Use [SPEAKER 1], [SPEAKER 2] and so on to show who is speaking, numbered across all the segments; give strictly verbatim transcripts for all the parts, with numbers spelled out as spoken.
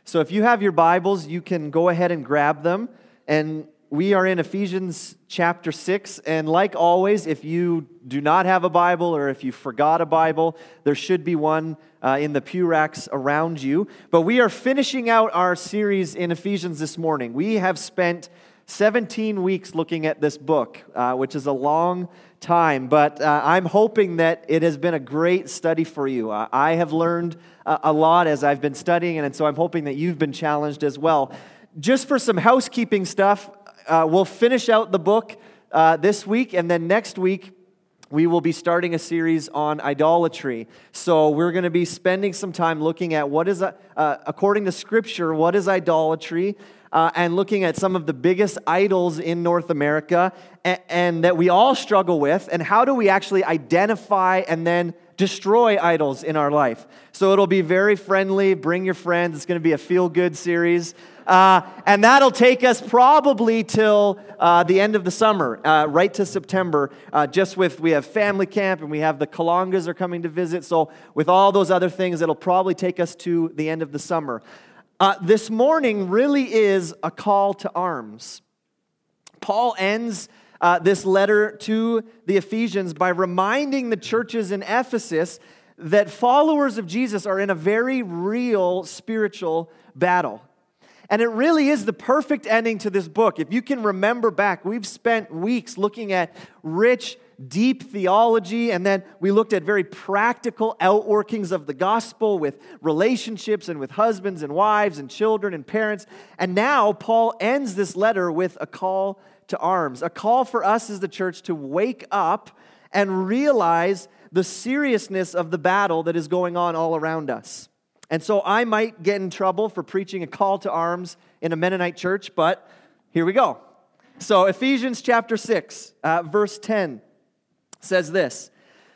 [SPEAKER 1] So if you have your Bibles, you can go ahead and grab them. And we are in Ephesians chapter six. And like always, if you do not have a Bible or if you forgot a Bible, there should be one uh, in the pew racks around you. But we are finishing out our series in Ephesians this morning. We have spent seventeen weeks looking at this book, uh, which is a long time, but uh, I'm hoping that it has been a great study for you. Uh, I have learned uh, a lot as I've been studying, and so I'm hoping that you've been challenged as well. Just for some housekeeping stuff, uh, we'll finish out the book uh, this week, and then next week we will be starting a series on idolatry. So we're going to be spending some time looking at what is, uh, according to Scripture, what is idolatry, Uh, and looking at some of the biggest idols in North America and, and that we all struggle with, and how do we actually identify and then destroy idols in our life. So it'll be very friendly, bring your friends, it's going to be a feel-good series, uh, and that'll take us probably till uh, the end of the summer, uh, right to September, uh, just with, we have family camp, and we have the Kalangas are coming to visit, so with all those other things, it'll probably take us to the end of the summer. Uh, this morning really is a call to arms. Paul ends uh, this letter to the Ephesians by reminding the churches in Ephesus that followers of Jesus are in a very real spiritual battle. And it really is the perfect ending to this book. If you can remember back, we've spent weeks looking at rich, deep theology, and then we looked at very practical outworkings of the gospel with relationships and with husbands and wives and children and parents. And now Paul ends this letter with a call to arms, a call for us as the church to wake up and realize the seriousness of the battle that is going on all around us. And so I might get in trouble for preaching a call to arms in a Mennonite church, but here we go. So Ephesians chapter six, uh, verse ten. Says this,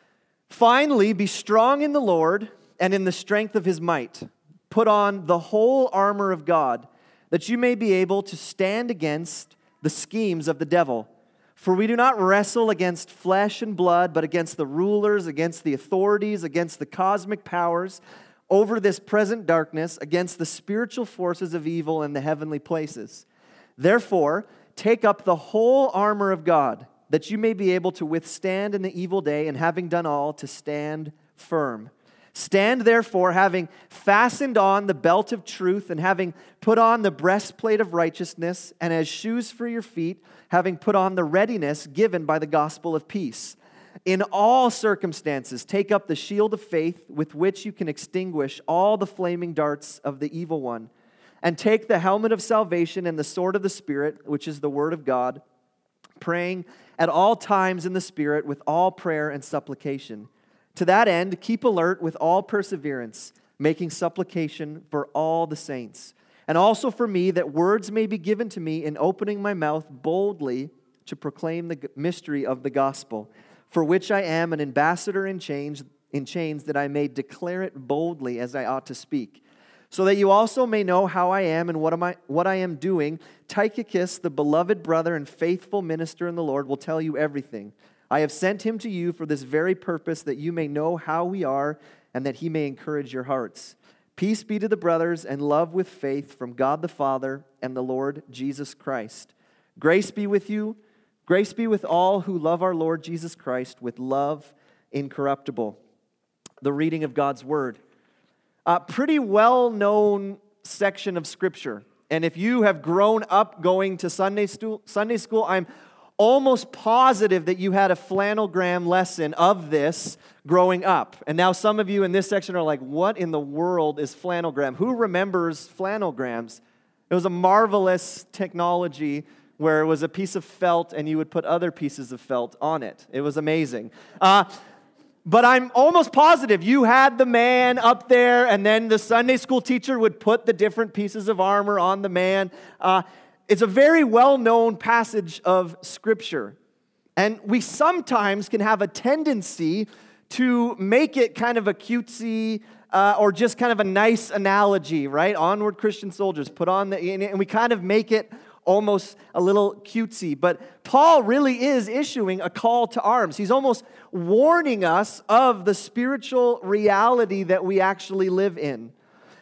[SPEAKER 1] "Finally, be strong in the Lord and in the strength of His might. Put on the whole armor of God, that you may be able to stand against the schemes of the devil. For we do not wrestle against flesh and blood, but against the rulers, against the authorities, against the cosmic powers, over this present darkness, against the spiritual forces of evil in the heavenly places. Therefore, take up the whole armor of God, that you may be able to withstand in the evil day, and having done all, to stand firm. Stand therefore, having fastened on the belt of truth, and having put on the breastplate of righteousness, and as shoes for your feet, having put on the readiness given by the gospel of peace. In all circumstances, take up the shield of faith, with which you can extinguish all the flaming darts of the evil one, and take the helmet of salvation and the sword of the Spirit, which is the word of God, praying at all times in the Spirit with all prayer and supplication. To that end, keep alert with all perseverance, making supplication for all the saints, and also for me, that words may be given to me in opening my mouth boldly to proclaim the mystery of the gospel, for which I am an ambassador in chains, in chains, that I may declare it boldly as I ought to speak. So that you also may know how I am and what am I, what I am doing, Tychicus, the beloved brother and faithful minister in the Lord, will tell you everything. I have sent him to you for this very purpose, that you may know how we are, and that he may encourage your hearts. Peace be to the brothers, and love with faith from God the Father and the Lord Jesus Christ. Grace be with you, grace be with all who love our Lord Jesus Christ with love incorruptible." The reading of God's word. A pretty well-known section of Scripture. And if you have grown up going to Sunday school, Sunday school, I'm almost positive that you had a flannelgram lesson of this growing up. And now some of you in this section are like, what in the world is flannelgram? Who remembers flannelgrams? It was a marvelous technology where it was a piece of felt and you would put other pieces of felt on it. It was amazing. Uh, But I'm almost positive you had the man up there, and then the Sunday school teacher would put the different pieces of armor on the man. Uh, it's a very well-known passage of Scripture. And we sometimes can have a tendency to make it kind of a cutesy uh, or just kind of a nice analogy, right? Onward, Christian soldiers, put on the... And we kind of make it almost a little cutesy. But Paul really is issuing a call to arms. He's almost warning us of the spiritual reality that we actually live in.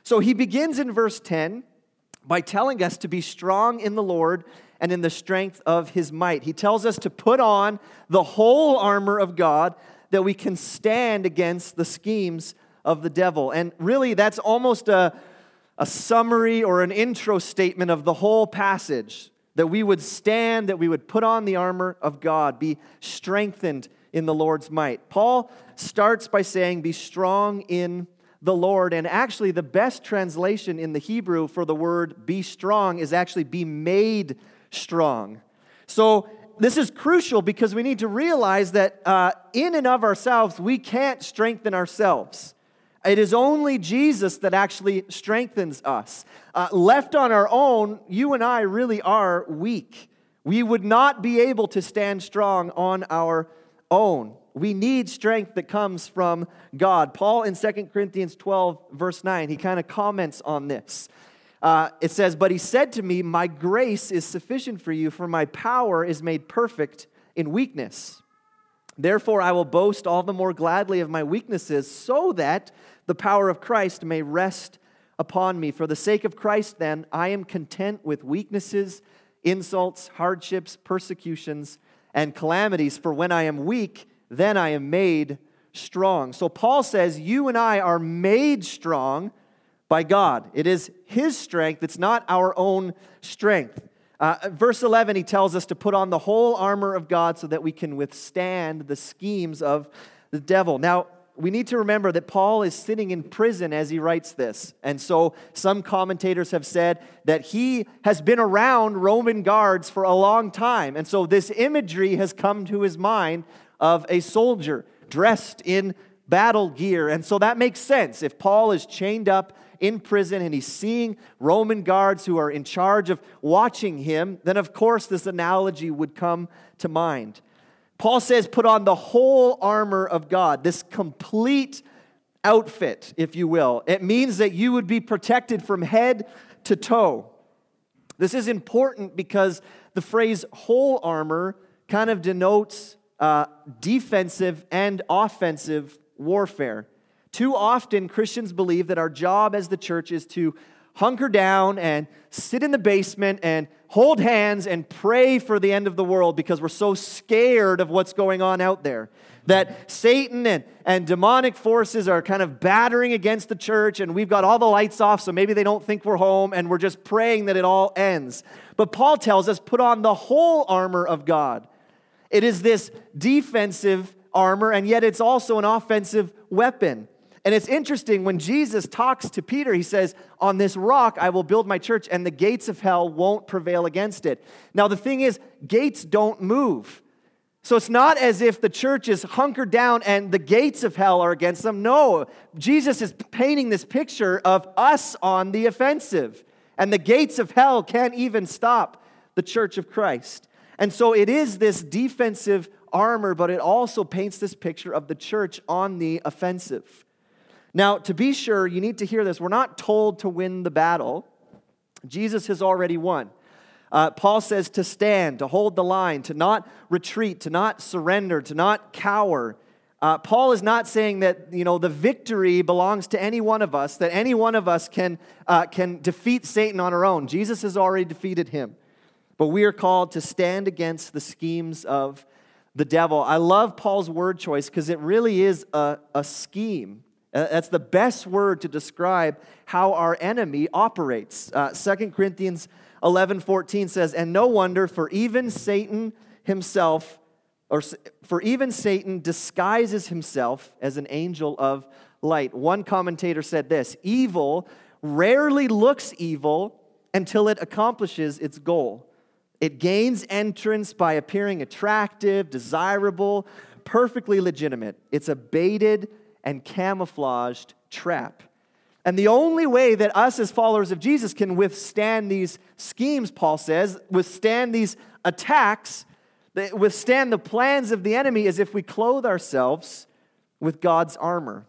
[SPEAKER 1] So he begins in verse ten by telling us to be strong in the Lord and in the strength of his might. He tells us to put on the whole armor of God that we can stand against the schemes of the devil. And really, that's almost a, a summary or an intro statement of the whole passage, that we would stand, that we would put on the armor of God, be strengthened in the Lord's might. Paul starts by saying, be strong in the Lord. And actually, the best translation in the Hebrew for the word be strong is actually be made strong. So this is crucial because we need to realize that uh, in and of ourselves, we can't strengthen ourselves. It is only Jesus that actually strengthens us. Uh, left on our own, you and I really are weak. We would not be able to stand strong on our own. We need strength that comes from God. Paul in Second Corinthians twelve, verse nine, he kind of comments on this. Uh, it says, but he said to me, my grace is sufficient for you, for my power is made perfect in weakness. Therefore, I will boast all the more gladly of my weaknesses, so that the power of Christ may rest upon me. For the sake of Christ, then, I am content with weaknesses, insults, hardships, persecutions, and calamities. For when I am weak, then I am made strong. So Paul says, you and I are made strong by God. It is his strength. It's not our own strength. Uh, verse eleven, he tells us to put on the whole armor of God so that we can withstand the schemes of the devil. Now, we need to remember that Paul is sitting in prison as he writes this. And so some commentators have said that he has been around Roman guards for a long time. And so this imagery has come to his mind of a soldier dressed in battle gear. And so that makes sense. If Paul is chained up in prison and he's seeing Roman guards who are in charge of watching him, then of course this analogy would come to mind. Paul says, put on the whole armor of God, this complete outfit, if you will. It means that you would be protected from head to toe. This is important because the phrase whole armor kind of denotes uh, defensive and offensive warfare. Too often, Christians believe that our job as the church is to hunker down and sit in the basement and hold hands and pray for the end of the world because we're so scared of what's going on out there. That Satan and, and demonic forces are kind of battering against the church, and we've got all the lights off, so maybe they don't think we're home, and we're just praying that it all ends. But Paul tells us, put on the whole armor of God. It is this defensive armor, and yet it's also an offensive weapon. And it's interesting, when Jesus talks to Peter, he says, on this rock I will build my church, and the gates of hell won't prevail against it. Now the thing is, gates don't move. So it's not as if the church is hunkered down and the gates of hell are against them. No, Jesus is painting this picture of us on the offensive. And the gates of hell can't even stop the church of Christ. And so it is this defensive armor, but it also paints this picture of the church on the offensive. Now, to be sure, you need to hear this. We're not told to win the battle. Jesus has already won. Uh, Paul says to stand, to hold the line, to not retreat, to not surrender, to not cower. Uh, Paul is not saying that, you know, the victory belongs to any one of us, that any one of us can, uh, can defeat Satan on our own. Jesus has already defeated him. But we are called to stand against the schemes of the devil. I love Paul's word choice because it really is a, a scheme. That's the best word to describe how our enemy operates. Uh, Second Corinthians eleven fourteen says, and no wonder, for even Satan himself, or for even Satan disguises himself as an angel of light. One commentator said this, evil rarely looks evil until it accomplishes its goal. It gains entrance by appearing attractive, desirable, perfectly legitimate. It's a baited and camouflaged trap. And the only way that us as followers of Jesus can withstand these schemes, Paul says, withstand these attacks, withstand the plans of the enemy, is if we clothe ourselves with God's armor.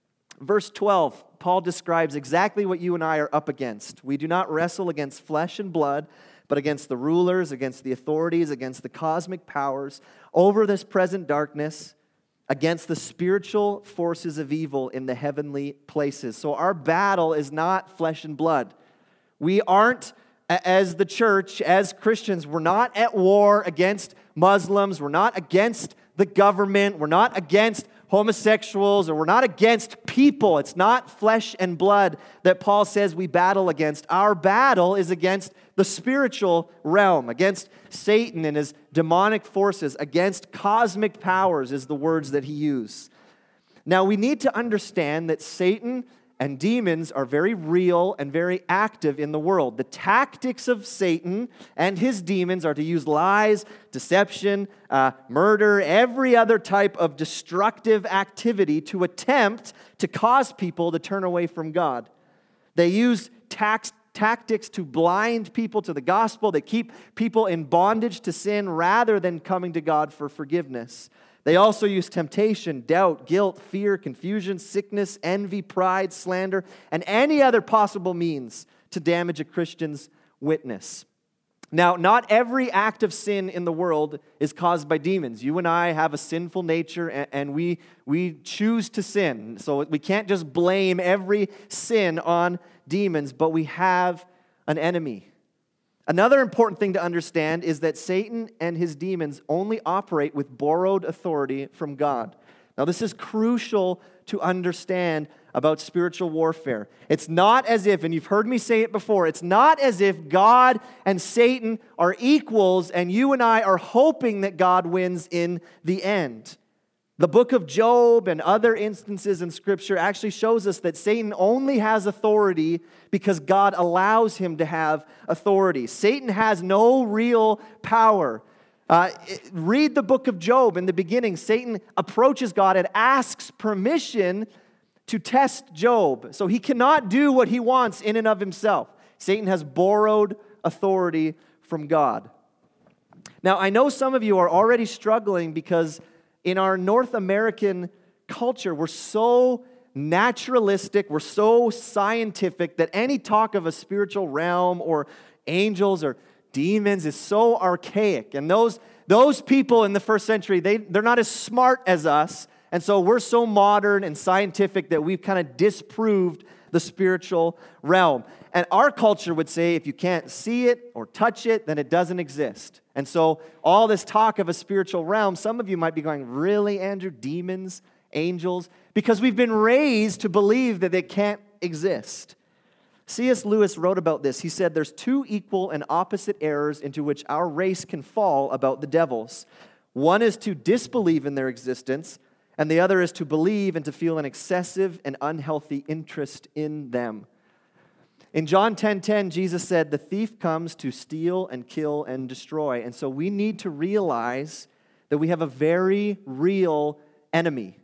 [SPEAKER 1] Verse twelve, Paul describes exactly what you and I are up against. We do not wrestle against flesh and blood, but against the rulers, against the authorities, against the cosmic powers, over this present darkness, against the spiritual forces of evil in the heavenly places. So our battle is not flesh and blood. We aren't, as the church, as Christians, we're not at war against Muslims. We're not against the government. We're not against homosexuals, or we're not against people. It's not flesh and blood that Paul says we battle against. Our battle is against the spiritual realm, against Satan and his demonic forces, against cosmic powers is the words that he used. Now, we need to understand that Satan and demons are very real and very active in the world. The tactics of Satan and his demons are to use lies, deception, uh, murder, every other type of destructive activity to attempt to cause people to turn away from God. They use tax, tactics to blind people to the gospel. They keep people in bondage to sin rather than coming to God for forgiveness. They also use temptation, doubt, guilt, fear, confusion, sickness, envy, pride, slander, and any other possible means to damage a Christian's witness. Now, not every act of sin in the world is caused by demons. You and I have a sinful nature, and we, we choose to sin. So we can't just blame every sin on demons, but we have an enemy. Another important thing to understand is that Satan and his demons only operate with borrowed authority from God. Now, this is crucial to understand about spiritual warfare. It's not as if, and you've heard me say it before, it's not as if God and Satan are equals and you and I are hoping that God wins in the end. The book of Job and other instances in Scripture actually shows us that Satan only has authority because God allows him to have authority. Satan has no real power. Uh, read the book of Job. In the beginning, Satan approaches God and asks permission to test Job. So he cannot do what he wants in and of himself. Satan has borrowed authority from God. Now, I know some of you are already struggling because in our North American culture, we're so naturalistic, we're so scientific that any talk of a spiritual realm or angels or demons is so archaic. And those, those people in the first century, they, they're not as smart as us. And so we're so modern and scientific that we've kind of disproved the spiritual realm. And our culture would say if you can't see it or touch it, then it doesn't exist. And so all this talk of a spiritual realm, some of you might be going, really, Andrew? Demons, angels? Because we've been raised to believe that they can't exist. C S Lewis wrote about this. He said, there's two equal and opposite errors into which our race can fall about the devils. One is to disbelieve in their existence, and the other is to believe and to feel an excessive and unhealthy interest in them. In John ten ten, Jesus said, the thief comes to steal and kill and destroy. And so we need to realize that we have a very real enemy.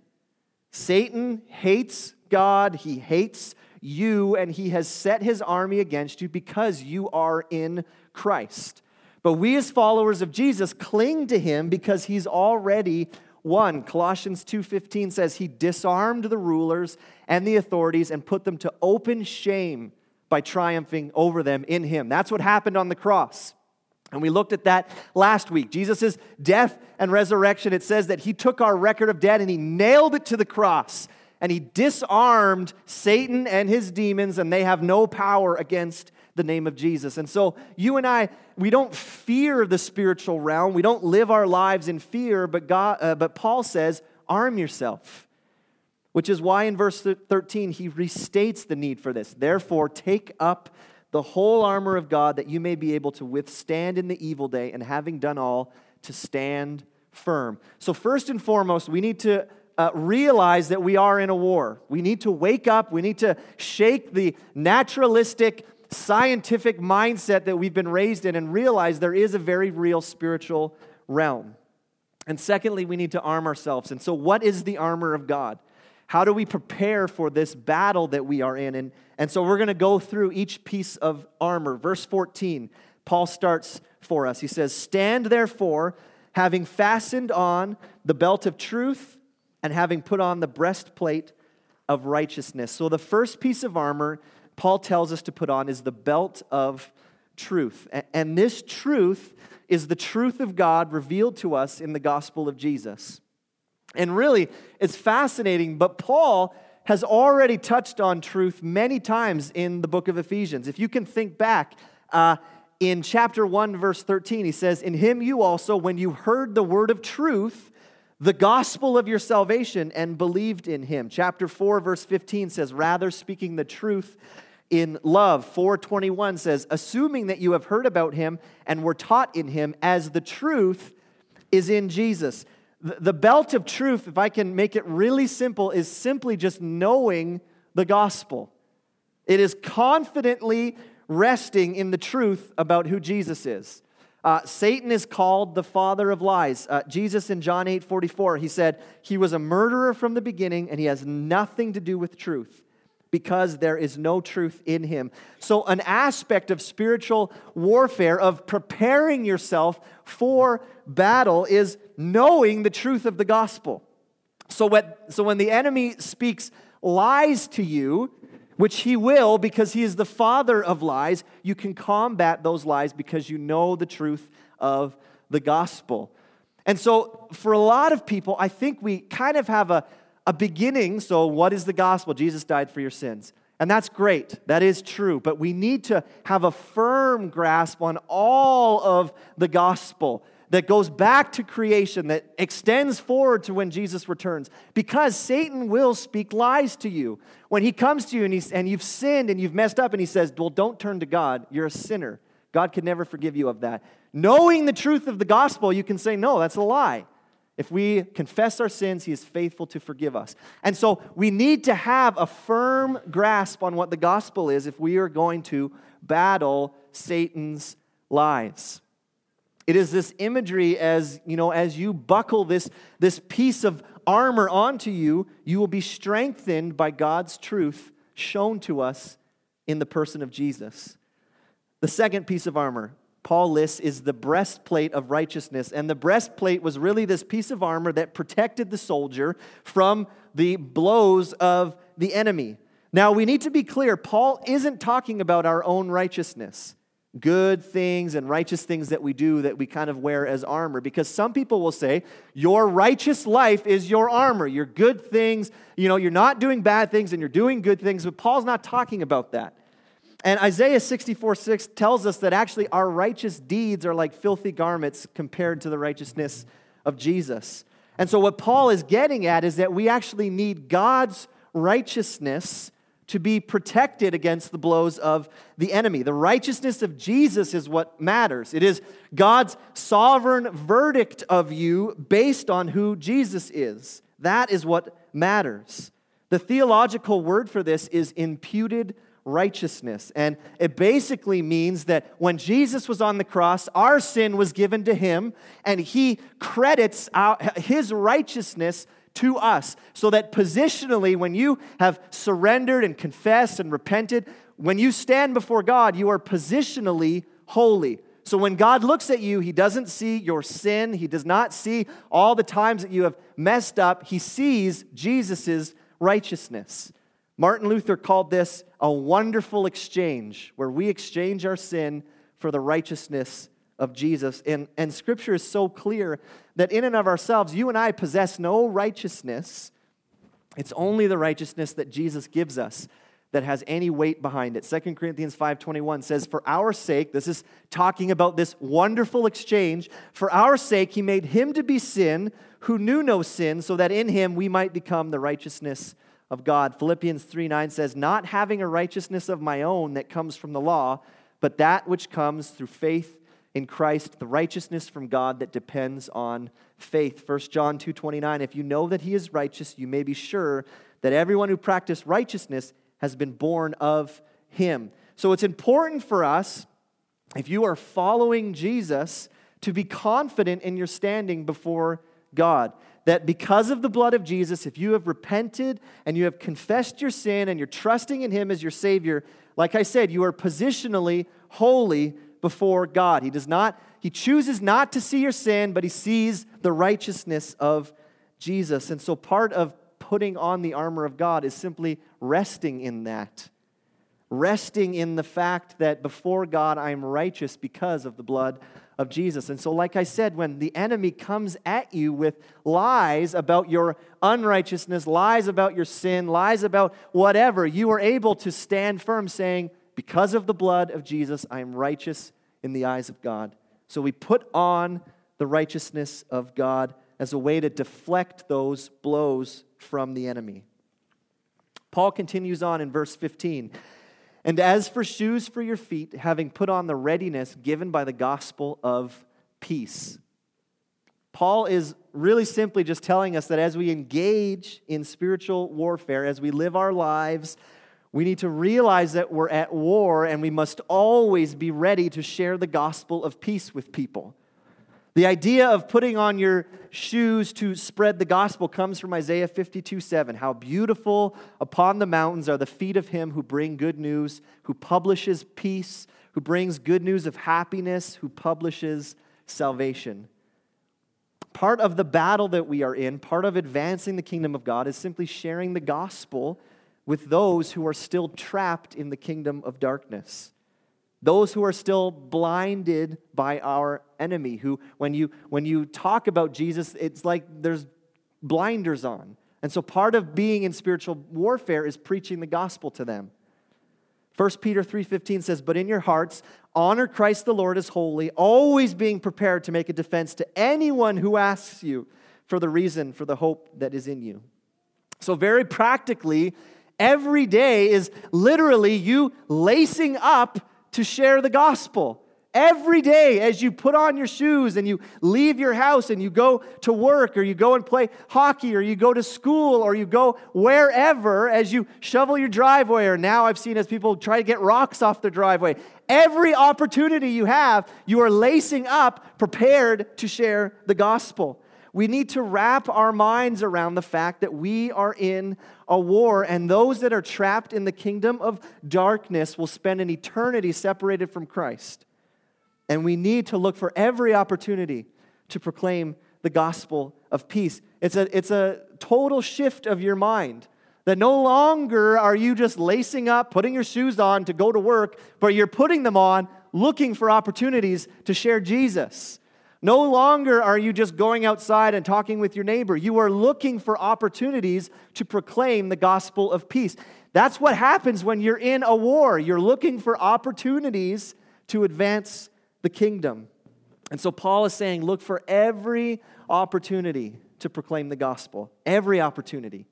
[SPEAKER 1] Satan hates God, he hates you, and he has set his army against you because you are in Christ. But we as followers of Jesus cling to him because he's already won. Colossians two fifteen says he disarmed the rulers and the authorities and put them to open shame by triumphing over them in him. That's what happened on the cross. And we looked at that last week. Jesus' death and resurrection, it says that he took our record of debt and he nailed it to the cross. And he disarmed Satan and his demons, and they have no power against the name of Jesus. And so you and I, we don't fear the spiritual realm. We don't live our lives in fear, but God, uh, but Paul says, arm yourself. Which is why in verse thirteen, he restates the need for this. Therefore, take up the whole armor of God that you may be able to withstand in the evil day, and having done all, to stand firm. So first and foremost, we need to uh, realize that we are in a war. We need to wake up. We need to shake the naturalistic, scientific mindset that we've been raised in and realize there is a very real spiritual realm. And secondly, we need to arm ourselves. And so what is the armor of God? How do we prepare for this battle that we are in? And, and so we're going to go through each piece of armor. Verse fourteen, Paul starts for us. He says, stand therefore, having fastened on the belt of truth and having put on the breastplate of righteousness. So the first piece of armor Paul tells us to put on is the belt of truth. And this truth is the truth of God revealed to us in the gospel of Jesus. And really, it's fascinating, but Paul has already touched on truth many times in the book of Ephesians. If you can think back, uh, in chapter one, verse thirteen, he says, "In him you also, when you heard the word of truth, the gospel of your salvation, and believed in him." Chapter four, verse fifteen says, "Rather speaking the truth in love." four twenty-one says, "Assuming that you have heard about him and were taught in him, as the truth is in Jesus." The belt of truth, if I can make it really simple, is simply just knowing the gospel. It is confidently resting in the truth about who Jesus is. Uh, Satan is called the father of lies. Uh, Jesus in John eight forty-four, he said, "He was a murderer from the beginning, and he has nothing to do with truth, because there is no truth in him." So an aspect of spiritual warfare, of preparing yourself for battle, is knowing the truth of the gospel. So when, so when the enemy speaks lies to you, which he will because he is the father of lies, you can combat those lies because you know the truth of the gospel. And so for a lot of people, I think we kind of have a A beginning. So what is the gospel? Jesus died for your sins. And that's great. That is true. But we need to have a firm grasp on all of the gospel that goes back to creation, that extends forward to when Jesus returns. Because Satan will speak lies to you. When he comes to you and, he's, and you've sinned and you've messed up and he says, "Well, don't turn to God. You're a sinner. God could never forgive you of that." Knowing the truth of the gospel, you can say, "No, that's a lie." If we confess our sins, he is faithful to forgive us. And so we need to have a firm grasp on what the gospel is if we are going to battle Satan's lies. It is this imagery as, you know, as you buckle this, this piece of armor onto you, you will be strengthened by God's truth shown to us in the person of Jesus. The second piece of armor Paul lists is the breastplate of righteousness. And the breastplate was really this piece of armor that protected the soldier from the blows of the enemy. Now, we need to be clear, Paul isn't talking about our own righteousness, good things and righteous things that we do that we kind of wear as armor. Because some people will say, your righteous life is your armor, your good things, you know, you're not doing bad things and you're doing good things. But Paul's not talking about that. And Isaiah sixty-four six tells us that actually our righteous deeds are like filthy garments compared to the righteousness of Jesus. And so what Paul is getting at is that we actually need God's righteousness to be protected against the blows of the enemy. The righteousness of Jesus is what matters. It is God's sovereign verdict of you based on who Jesus is. That is what matters. The theological word for this is imputed righteousness. And it basically means that when Jesus was on the cross, our sin was given to him, and he credits our, his righteousness to us. So that positionally, when you have surrendered and confessed and repented, when you stand before God, you are positionally holy. So when God looks at you, he doesn't see your sin. He does not see all the times that you have messed up. He sees Jesus' righteousness. Martin Luther called this a wonderful exchange, where we exchange our sin for the righteousness of Jesus. And, and Scripture is so clear that in and of ourselves, you and I possess no righteousness. It's only the righteousness that Jesus gives us that has any weight behind it. Second Corinthians five twenty-one says, "For our sake," this is talking about this wonderful exchange, "for our sake he made him to be sin who knew no sin, so that in him we might become the righteousness of God." Philippians three nine says, "Not having a righteousness of my own that comes from the law, but that which comes through faith in Christ, the righteousness from God that depends on faith." First John two twenty-nine, "If you know that he is righteous, you may be sure that everyone who practices righteousness has been born of him." So it's important for us, if you are following Jesus, to be confident in your standing before God. That because of the blood of Jesus, if you have repented and you have confessed your sin and you're trusting in him as your Savior, like I said, you are positionally holy before God. He does not, he chooses not to see your sin, but he sees the righteousness of Jesus. And so part of putting on the armor of God is simply resting in that. Resting in the fact that before God I am righteous because of the blood of Jesus. And so, like I said, when the enemy comes at you with lies about your unrighteousness, lies about your sin, lies about whatever, you are able to stand firm saying, because of the blood of Jesus, I am righteous in the eyes of God. So we put on the righteousness of God as a way to deflect those blows from the enemy. Paul continues on in verse fifteen. And as for shoes for your feet, having put on the readiness given by the gospel of peace. Paul is really simply just telling us that as we engage in spiritual warfare, as we live our lives, we need to realize that we're at war and we must always be ready to share the gospel of peace with people. The idea of putting on your shoes to spread the gospel comes from Isaiah fifty-two seven. How beautiful upon the mountains are the feet of him who bring good news, who publishes peace, who brings good news of happiness, who publishes salvation. Part of the battle that we are in, part of advancing the kingdom of God, is simply sharing the gospel with those who are still trapped in the kingdom of darkness. Those who are still blinded by our enemy, who, when you, when you talk about Jesus, it's like there's blinders on. And so part of being in spiritual warfare is preaching the gospel to them. First Peter three fifteen says, but in your hearts, honor Christ the Lord as holy, always being prepared to make a defense to anyone who asks you for the reason for the hope that is in you. So very practically, every day is literally you lacing up to share the gospel. Every day as you put on your shoes and you leave your house and you go to work or you go and play hockey or you go to school or you go wherever, as you shovel your driveway, or now I've seen as people try to get rocks off their driveway. Every opportunity you have, you are lacing up, prepared to share the gospel. We need to wrap our minds around the fact that we are in a war, and those that are trapped in the kingdom of darkness will spend an eternity separated from Christ. And we need to look for every opportunity to proclaim the gospel of peace. It's a, it's a total shift of your mind, that no longer are you just lacing up, putting your shoes on to go to work, but you're putting them on looking for opportunities to share Jesus. No longer are you just going outside and talking with your neighbor. You are looking for opportunities to proclaim the gospel of peace. That's what happens when you're in a war. You're looking for opportunities to advance the kingdom. And so Paul is saying, look for every opportunity to proclaim the gospel. Every opportunity.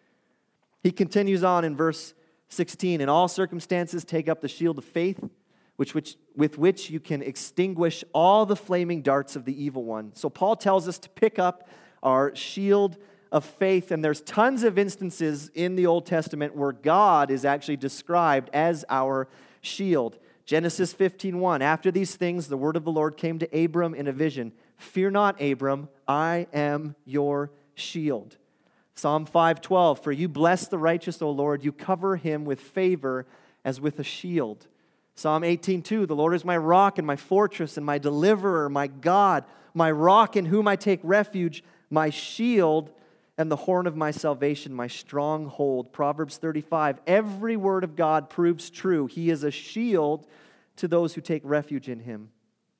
[SPEAKER 1] He continues on in verse sixteen. In all circumstances, take up the shield of faith, Which, which, with which you can extinguish all the flaming darts of the evil one. So Paul tells us to pick up our shield of faith, and there's tons of instances in the Old Testament where God is actually described as our shield. Genesis fifteen one, after these things, the word of the Lord came to Abram in a vision. Fear not, Abram, I am your shield. Psalm five twelve, for you bless the righteous, O Lord, you cover him with favor as with a shield. Psalm eighteen two, the Lord is my rock and my fortress and my deliverer, my God, my rock in whom I take refuge, my shield and the horn of my salvation, my stronghold. Proverbs thirty-five, every word of God proves true. He is a shield to those who take refuge in him.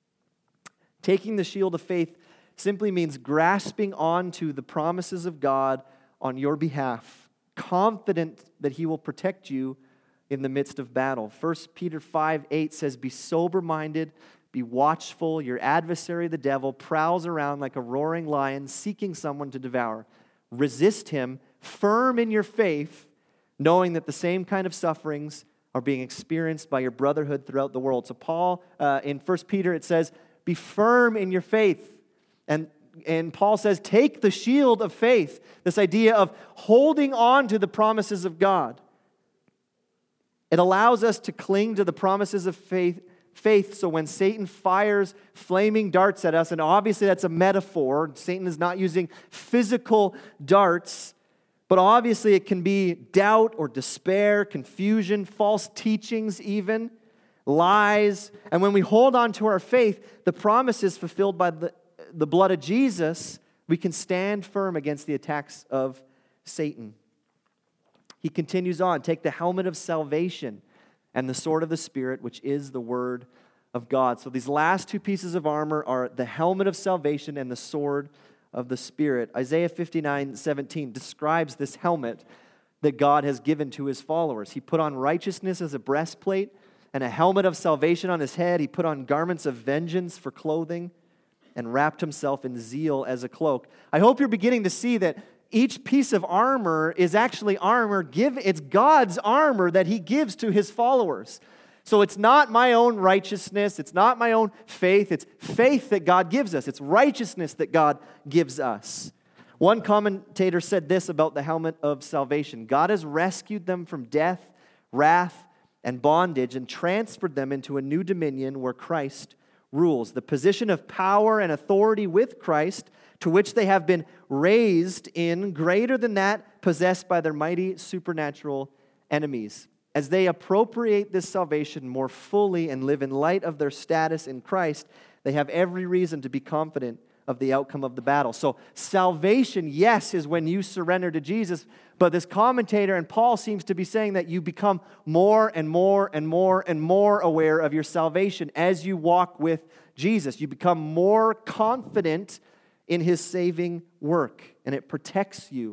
[SPEAKER 1] Taking the shield of faith simply means grasping onto the promises of God on your behalf, confident that he will protect you in the midst of battle. First Peter five eight says, be sober-minded, be watchful. Your adversary, the devil, prowls around like a roaring lion, seeking someone to devour. Resist him, firm in your faith, knowing that the same kind of sufferings are being experienced by your brotherhood throughout the world. So Paul, uh, in First Peter, it says, be firm in your faith. And And Paul says, take the shield of faith, this idea of holding on to the promises of God. It allows us to cling to the promises of faith, faith. So when Satan fires flaming darts at us, and obviously that's a metaphor, Satan is not using physical darts, but obviously it can be doubt or despair, confusion, false teachings even, lies. And when we hold on to our faith, the promises fulfilled by the, the blood of Jesus, we can stand firm against the attacks of Satan. He continues on, take the helmet of salvation and the sword of the Spirit, which is the word of God. So these last two pieces of armor are the helmet of salvation and the sword of the Spirit. Isaiah fifty-nine seventeen describes this helmet that God has given to his followers. He put on righteousness as a breastplate and a helmet of salvation on his head. He put on garments of vengeance for clothing and wrapped himself in zeal as a cloak. I hope you're beginning to see that each piece of armor is actually armor. Give, it's God's armor that he gives to his followers. So it's not my own righteousness. It's not my own faith. It's faith that God gives us. It's righteousness that God gives us. One commentator said this about the helmet of salvation. God has rescued them from death, wrath, and bondage and transferred them into a new dominion where Christ rules. The position of power and authority with Christ, to which they have been raised in, greater than that possessed by their mighty supernatural enemies. As they appropriate this salvation more fully and live in light of their status in Christ, they have every reason to be confident of the outcome of the battle. So salvation, yes, is when you surrender to Jesus, but this commentator and Paul seems to be saying that you become more and more and more and more aware of your salvation as you walk with Jesus. You become more confident in his saving work, and it protects you.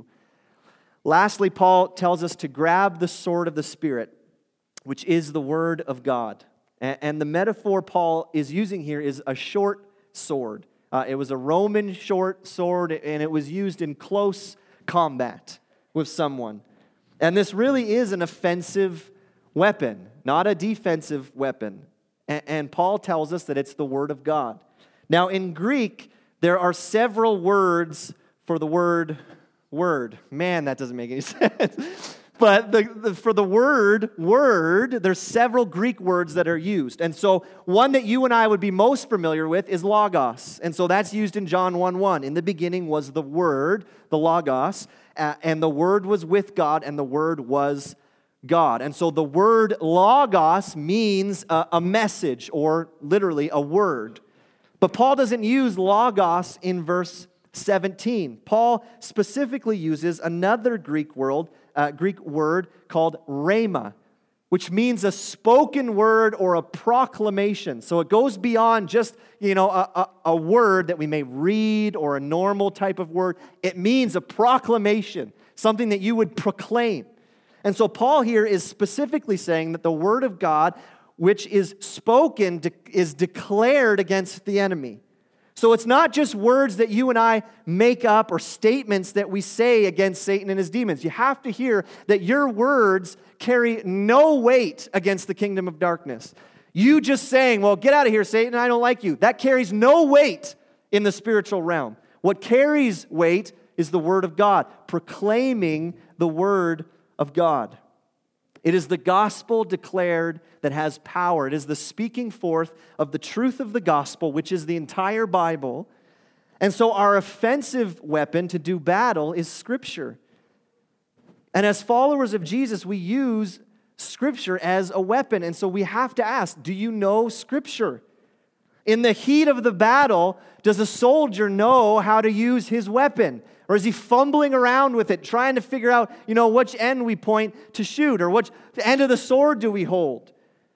[SPEAKER 1] Lastly, Paul tells us to grab the sword of the Spirit, which is the Word of God. And the metaphor Paul is using here is a short sword. Uh, it was a Roman short sword, and it was used in close combat with someone. And this really is an offensive weapon, not a defensive weapon. And, and Paul tells us that it's the Word of God. Now, in Greek, there are several words for the word word. Man, that doesn't make any sense. But the, the, for the word, word, there's several Greek words that are used. And so one that you and I would be most familiar with is logos. And so that's used in John one one. In the beginning was the Word, the logos, uh, and the Word was with God, and the Word was God. And so the word logos means a, a message, or literally a word. But Paul doesn't use logos in verse seventeen. Paul specifically uses another Greek word, uh, Greek word called rhema, which means a spoken word or a proclamation. So it goes beyond just, you know, a, a, a word that we may read or a normal type of word. It means a proclamation, something that you would proclaim. And so Paul here is specifically saying that the word of God, which is spoken, is declared against the enemy. So it's not just words that you and I make up or statements that we say against Satan and his demons. You have to hear that your words carry no weight against the kingdom of darkness. You just saying, well, get out of here, Satan, I don't like you. That carries no weight in the spiritual realm. What carries weight is the word of God, proclaiming the word of God. It is the gospel declared that has power. It is the speaking forth of the truth of the gospel, which is the entire Bible. And so our offensive weapon to do battle is Scripture. And as followers of Jesus, we use Scripture as a weapon. And so we have to ask, do you know Scripture? In the heat of the battle, does a soldier know how to use his weapon? Or is he fumbling around with it, trying to figure out, you know, which end we point to shoot, or which end of the sword do we hold?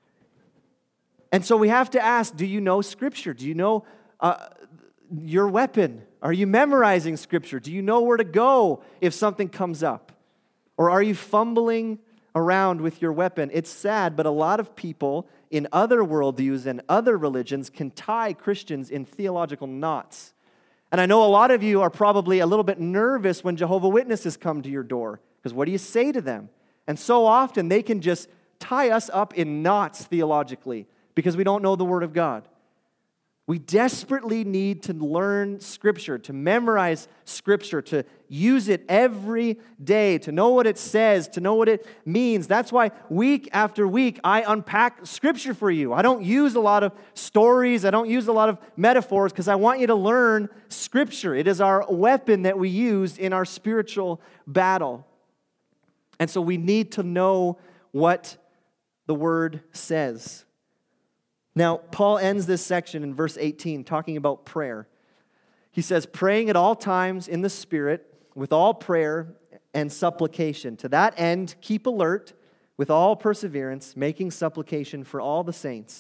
[SPEAKER 1] And so we have to ask, do you know Scripture? Do you know uh, your weapon? Are you memorizing Scripture? Do you know where to go if something comes up? Or are you fumbling around with your weapon? It's sad, but a lot of people in other worldviews and other religions can tie Christians in theological knots. And I know a lot of you are probably a little bit nervous when Jehovah's Witnesses come to your door, because what do you say to them? And so often they can just tie us up in knots theologically because we don't know the Word of God. We desperately need to learn Scripture, to memorize Scripture, to use it every day, to know what it says, to know what it means. That's why week after week I unpack Scripture for you. I don't use a lot of stories. I don't use a lot of metaphors because I want you to learn Scripture. It is our weapon that we use in our spiritual battle. And so we need to know what the Word says. Now, Paul ends this section in verse eighteen talking about prayer. He says, praying at all times in the Spirit with all prayer and supplication. To that end, keep alert with all perseverance, making supplication for all the saints,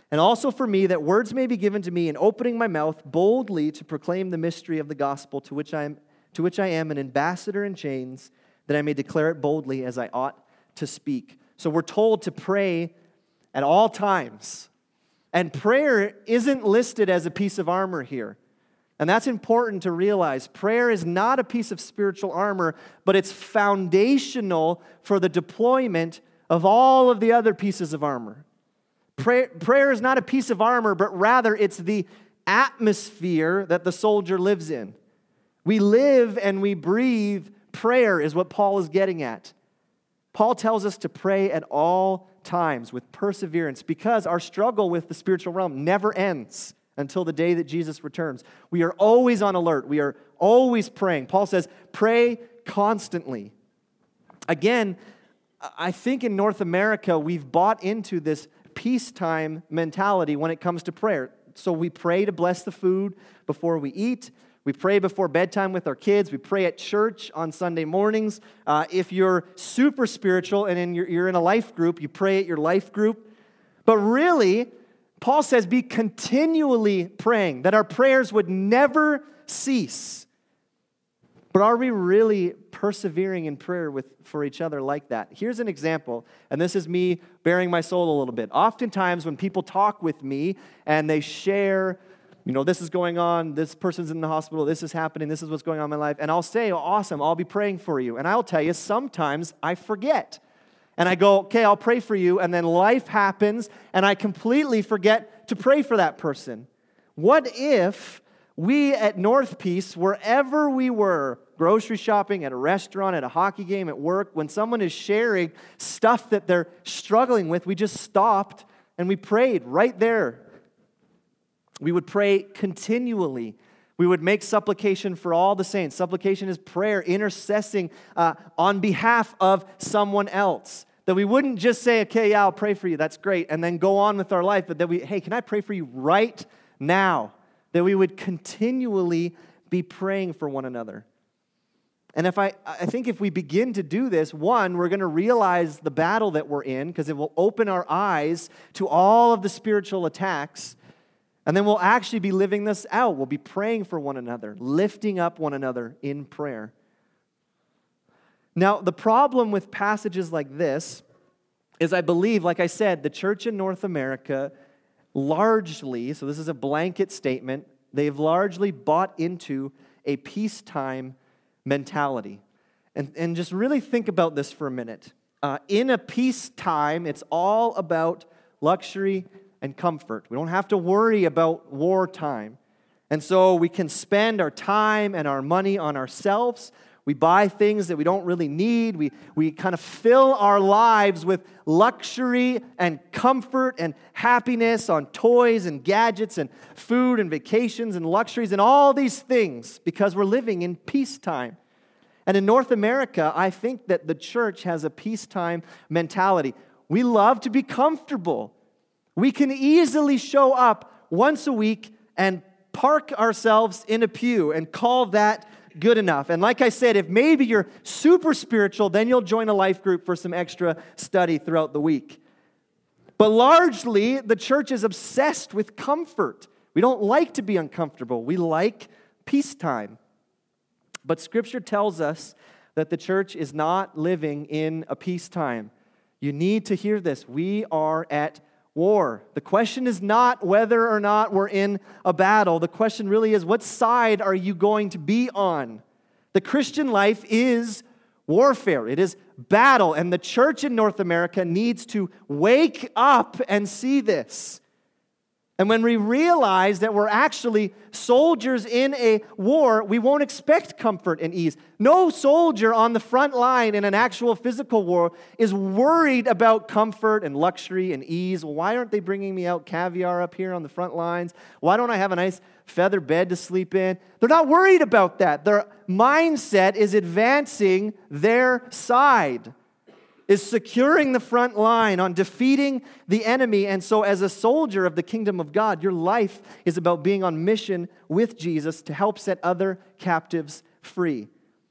[SPEAKER 1] And also for me, that words may be given to me in opening my mouth boldly to proclaim the mystery of the gospel, to which I am, to which I am an ambassador in chains, that I may declare it boldly as I ought to speak. So we're told to pray at all times. And prayer isn't listed as a piece of armor here. And that's important to realize. Prayer is not a piece of spiritual armor, but it's foundational for the deployment of all of the other pieces of armor. Prayer, prayer is not a piece of armor, but rather it's the atmosphere that the soldier lives in. We live and we breathe prayer is what Paul is getting at. Paul tells us to pray at all times with perseverance because our struggle with the spiritual realm never ends until the day that Jesus returns. We are always on alert. We are always praying. Paul says, pray constantly. Again, I think in North America, we've bought into this peacetime mentality when it comes to prayer. So we pray to bless the food before we eat. We pray before bedtime with our kids. We pray at church on Sunday mornings. Uh, if you're super spiritual and in your, you're in a life group, you pray at your life group. But really, Paul says be continually praying, that our prayers would never cease. But are we really persevering in prayer with for each other like that? Here's an example, and this is me bearing my soul a little bit. Oftentimes when people talk with me and they share, you know, this is going on, this person's in the hospital, this is happening, this is what's going on in my life, and I'll say, oh, awesome, I'll be praying for you. And I'll tell you, sometimes I forget. And I go, okay, I'll pray for you, and then life happens, and I completely forget to pray for that person. What if we at North Peace, wherever we were, grocery shopping, at a restaurant, at a hockey game, at work, when someone is sharing stuff that they're struggling with, we just stopped and we prayed right there. We would pray continually. We would make supplication for all the saints. Supplication is prayer, intercessing uh, on behalf of someone else. That we wouldn't just say, okay, yeah, I'll pray for you, that's great, and then go on with our life, but that we, hey, can I pray for you right now? That we would continually be praying for one another. And if I, I think if we begin to do this, one, we're going to realize the battle that we're in, because it will open our eyes to all of the spiritual attacks. And then we'll actually be living this out. We'll be praying for one another, lifting up one another in prayer. Now, the problem with passages like this is I believe, like I said, the church in North America largely, so this is a blanket statement, they've largely bought into a peacetime mentality. And, and just really think about this for a minute. Uh, in a peacetime, it's all about luxury and comfort. We don't have to worry about wartime. And so we can spend our time and our money on ourselves. We buy things that we don't really need. We, we kind of fill our lives with luxury and comfort and happiness on toys and gadgets and food and vacations and luxuries and all these things because we're living in peacetime. And in North America, I think that the church has a peacetime mentality. We love to be comfortable. We can easily show up once a week and park ourselves in a pew and call that good enough. And like I said, if maybe you're super spiritual, then you'll join a life group for some extra study throughout the week. But largely, the church is obsessed with comfort. We don't like to be uncomfortable. We like peacetime. But Scripture tells us that the church is not living in a peacetime. You need to hear this. We are at war. The question is not whether or not we're in a battle. The question really is, what side are you going to be on? The Christian life is warfare. It is battle. And the church in North America needs to wake up and see this. And when we realize that we're actually soldiers in a war, we won't expect comfort and ease. No soldier on the front line in an actual physical war is worried about comfort and luxury and ease. Well, why aren't they bringing me out caviar up here on the front lines? Why don't I have a nice feather bed to sleep in? They're not worried about that. Their mindset is advancing their side, is securing the front line on defeating the enemy. And so as a soldier of the kingdom of God, your life is about being on mission with Jesus to help set other captives free.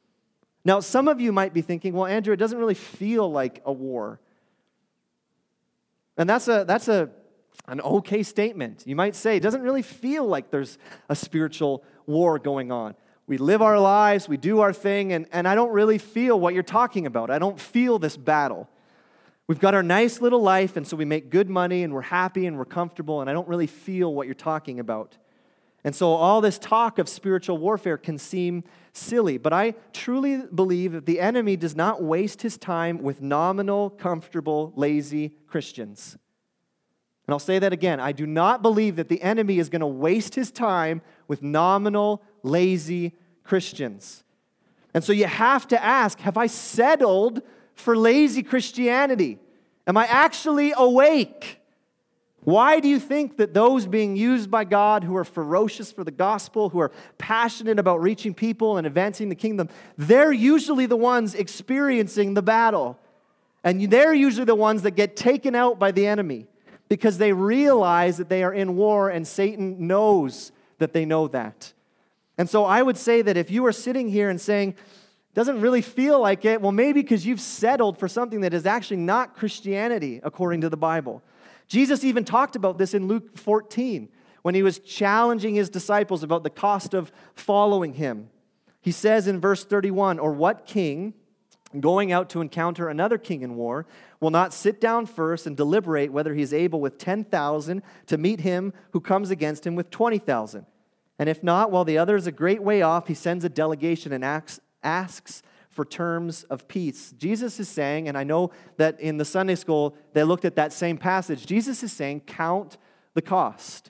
[SPEAKER 1] Now, some of you might be thinking, well, Andrew, it doesn't really feel like a war. And that's a, that's a an okay statement. You might say, it doesn't really feel like there's a spiritual war going on. We live our lives, we do our thing, and, and I don't really feel what you're talking about. I don't feel this battle. We've got our nice little life, and so we make good money, and we're happy, and we're comfortable, and I don't really feel what you're talking about. And so all this talk of spiritual warfare can seem silly, but I truly believe that the enemy does not waste his time with nominal, comfortable, lazy Christians. And I'll say that again. I do not believe that the enemy is going to waste his time with nominal, lazy Christians. And so you have to ask, have I settled for lazy Christianity? Am I actually awake? Why do you think that those being used by God who are ferocious for the gospel, who are passionate about reaching people and advancing the kingdom, they're usually the ones experiencing the battle. And they're usually the ones that get taken out by the enemy because they realize that they are in war and Satan knows that they know that. And so I would say that if you are sitting here and saying, doesn't really feel like it, well, maybe because you've settled for something that is actually not Christianity according to the Bible. Jesus even talked about this in Luke fourteen when he was challenging his disciples about the cost of following him. He says in verse thirty-one, or what king, going out to encounter another king in war, will not sit down first and deliberate whether he is able with ten thousand to meet him who comes against him with twenty thousand? And if not, while the other is a great way off, he sends a delegation and asks, asks for terms of peace. Jesus is saying, and I know that in the Sunday school they looked at that same passage, Jesus is saying, count the cost.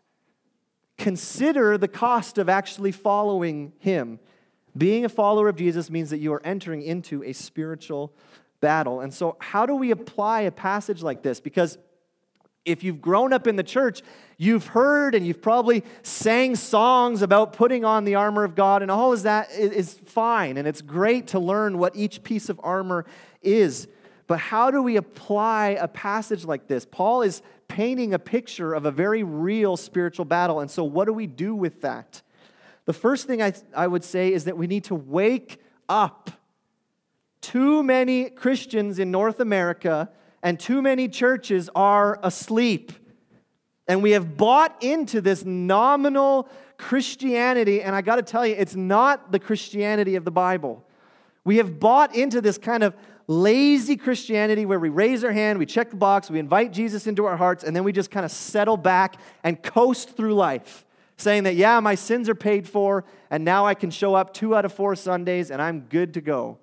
[SPEAKER 1] Consider the cost of actually following him. Being a follower of Jesus means that you are entering into a spiritual battle. And so how do we apply a passage like this? Because if you've grown up in the church, you've heard and you've probably sang songs about putting on the armor of God, and all of that is fine, and it's great to learn what each piece of armor is. But how do we apply a passage like this? Paul is painting a picture of a very real spiritual battle, and so what do we do with that? The first thing I, I would say is that we need to wake up. Too many Christians in North America and too many churches are asleep. And we have bought into this nominal Christianity, and I got to tell you, it's not the Christianity of the Bible. We have bought into this kind of lazy Christianity where we raise our hand, we check the box, we invite Jesus into our hearts, and then we just kind of settle back and coast through life, saying that, yeah, my sins are paid for, and now I can show up two out of four Sundays, and I'm good to go.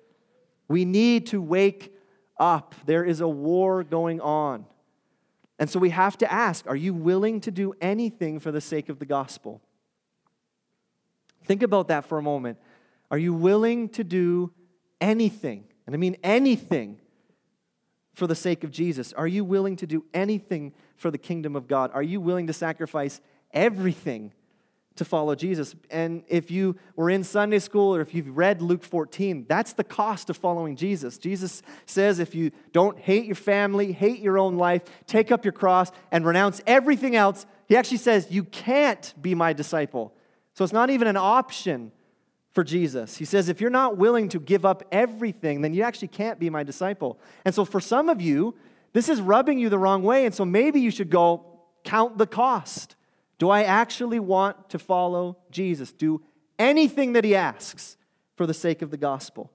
[SPEAKER 1] We need to wake up. There is a war going on. And so we have to ask, are you willing to do anything for the sake of the gospel? Think about that for a moment. Are you willing to do anything? And I mean anything for the sake of Jesus. Are you willing to do anything for the kingdom of God? Are you willing to sacrifice everything to follow Jesus? And if you were in Sunday school or if you've read Luke fourteen, that's the cost of following Jesus. Jesus says if you don't hate your family, hate your own life, take up your cross and renounce everything else, he actually says you can't be my disciple. So it's not even an option for Jesus. He says if you're not willing to give up everything, then you actually can't be my disciple. And so for some of you, this is rubbing you the wrong way, and so maybe you should go count the cost. Do I actually want to follow Jesus? Do anything that he asks for the sake of the gospel?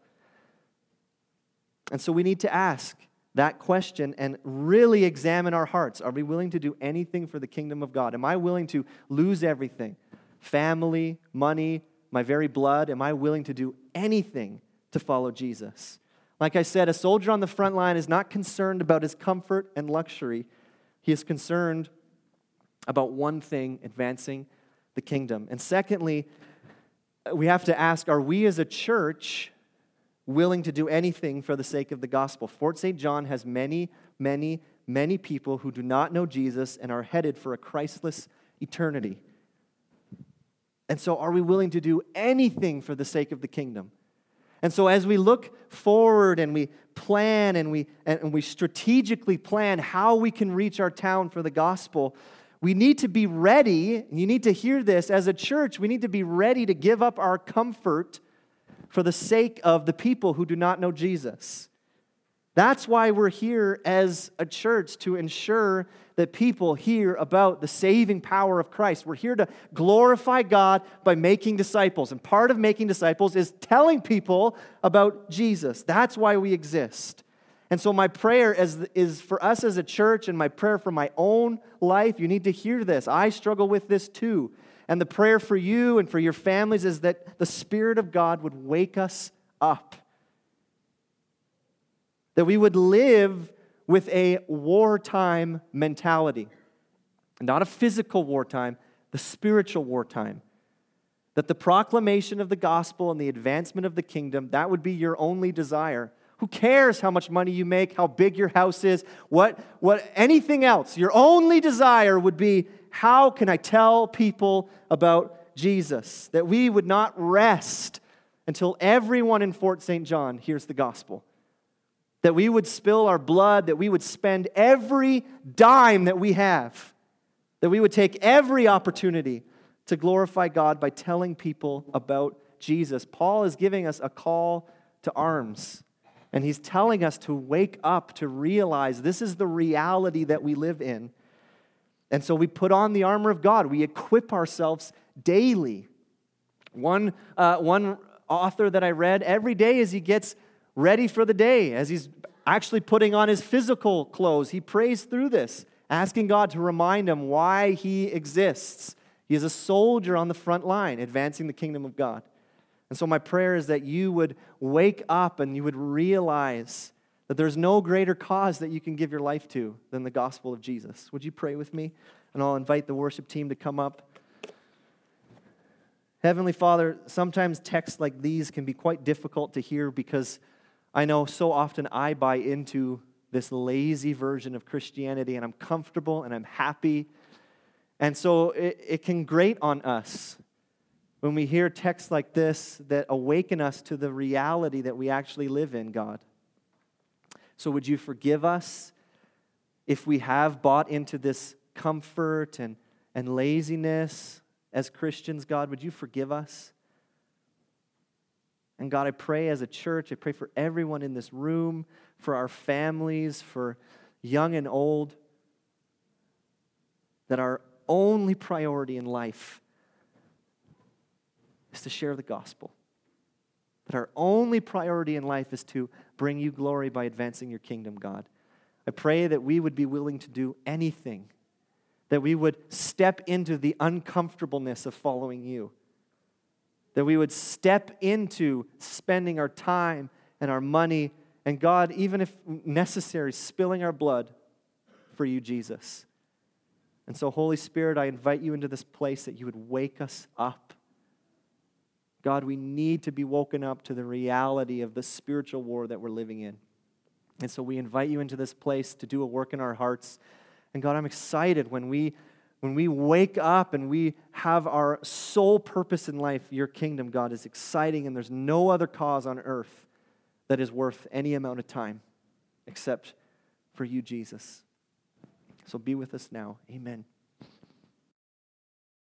[SPEAKER 1] And so we need to ask that question and really examine our hearts. Are we willing to do anything for the kingdom of God? Am I willing to lose everything? Family, money, my very blood? Am I willing to do anything to follow Jesus? Like I said, a soldier on the front line is not concerned about his comfort and luxury. He is concerned about one thing, advancing the kingdom. And secondly, we have to ask, are we as a church willing to do anything for the sake of the gospel? Fort Saint John has many, many, many people who do not know Jesus and are headed for a Christless eternity. And so are we willing to do anything for the sake of the kingdom? And so as we look forward and we plan and we, and we strategically plan how we can reach our town for the gospel, we need to be ready, and you need to hear this, as a church, we need to be ready to give up our comfort for the sake of the people who do not know Jesus. That's why we're here as a church, to ensure that people hear about the saving power of Christ. We're here to glorify God by making disciples. And part of making disciples is telling people about Jesus. That's why we exist. And so my prayer is, is for us as a church, and my prayer for my own life, you need to hear this. I struggle with this too. And the prayer for you and for your families is that the Spirit of God would wake us up. That we would live with a wartime mentality. Not a physical wartime, the spiritual wartime. That the proclamation of the gospel and the advancement of the kingdom, that would be your only desire. Who cares how much money you make, how big your house is, what, what anything else? Your only desire would be, how can I tell people about Jesus? That we would not rest until everyone in Fort Saint John hears the gospel. That we would spill our blood, that we would spend every dime that we have, that we would take every opportunity to glorify God by telling people about Jesus. Paul is giving us a call to arms, and he's telling us to wake up, to realize this is the reality that we live in. And so we put on the armor of God. We equip ourselves daily. One, uh, one author that I read, every day as he gets ready for the day, as he's actually putting on his physical clothes, he prays through this, asking God to remind him why he exists. He is a soldier on the front line, advancing the kingdom of God. And so my prayer is that you would wake up and you would realize that there's no greater cause that you can give your life to than the gospel of Jesus. Would you pray with me? And I'll invite the worship team to come up. Heavenly Father, sometimes texts like these can be quite difficult to hear because I know so often I buy into this lazy version of Christianity, and I'm comfortable and I'm happy. And so it, it can grate on us when we hear texts like this that awaken us to the reality that we actually live in, God. So would you forgive us if we have bought into this comfort and, and laziness as Christians, God? Would you forgive us? And God, I pray as a church, I pray for everyone in this room, for our families, for young and old, that our only priority in life is to share the gospel. That our only priority in life is to bring you glory by advancing your kingdom, God. I pray that we would be willing to do anything, that we would step into the uncomfortableness of following you, that we would step into spending our time and our money, and God, even if necessary, spilling our blood for you, Jesus. And so, Holy Spirit, I invite you into this place that you would wake us up. God, we need to be woken up to the reality of the spiritual war that we're living in. And so we invite you into this place to do a work in our hearts. And God, I'm excited when we when we wake up and we have our sole purpose in life, your kingdom, God, is exciting, and there's no other cause on earth that is worth any amount of time except for you, Jesus. So be with us now. Amen.